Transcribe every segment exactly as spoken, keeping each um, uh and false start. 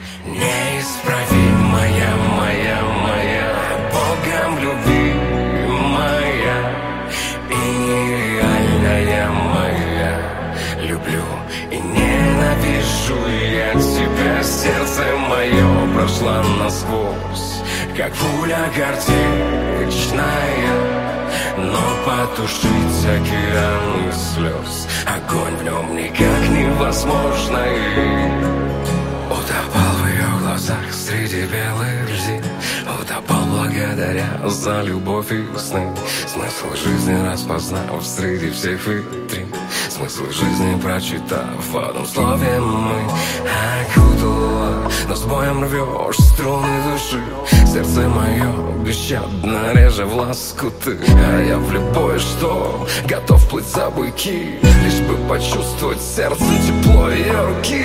Неисправимая, моя, моя, Богом любимая и нереальная моя. Люблю и ненавижу я тебя. Сердце мое прошло насквозь, как пуля горчичная, но потушить океаны слез. Огонь в нем никак невозможно. И утопал в ее глазах среди белых льдин, утопал благодаря за любовь и сны. Смысл жизни распознав среди всех витрин, смысл жизни прочитав в одном слове мы. Окутала, но с боем рвешь струны души. Сердце мое бесщадно реже в лоскуты, а я в любое что готов плыть за буйки, лишь бы почувствовать сердцем тепло ее руки.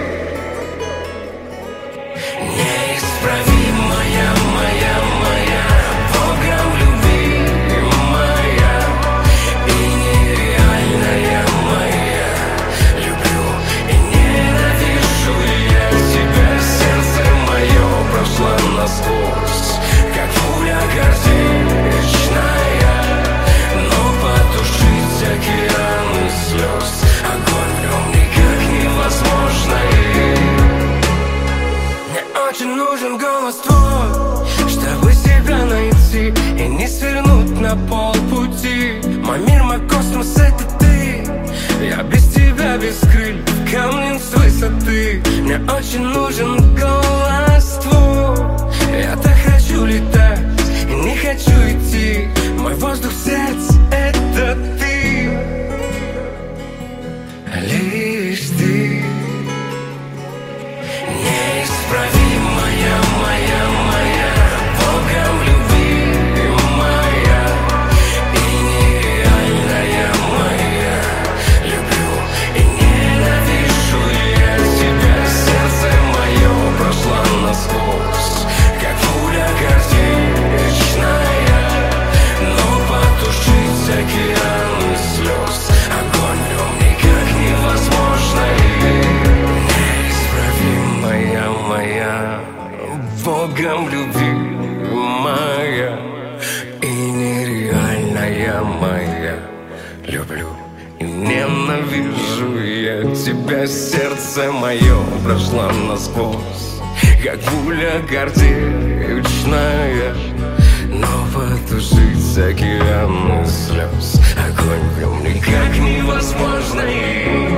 Неисправимая, моя, моя, Богом любимая и нереальная моя. Люблю и ненавижу я тебя. Сердце мое прошло насквозь, как пуля горчичная, но потушить океаны слез. Огонь в нем никак невозможно. Очень нужен голос твой, чтобы себя найти и не свернуть на полпути. Мой мир, мой космос — это ты. Я без тебя, без крыльев, камнем с высоты. Мне очень нужен голос твой. Я так хочу летать и не хочу идти. Мой воздух в сердце — это ты. Лишь ты. Неисправимая, моя, моя, Богом любимая и нереальная моя. Люблю и ненавижу я тебя. Сердце мое прошло насквозь, как пуля горчичная, но потушить океаны слез. Огонь в нем никак невозможно. Неисправимая, моя, Богом любимая и нереальная моя. Люблю и ненавижу я тебя. Сердце мое прошло насквозь, как пуля горчичная, но потушить океаны слез. Огонь в нем никак невозможно.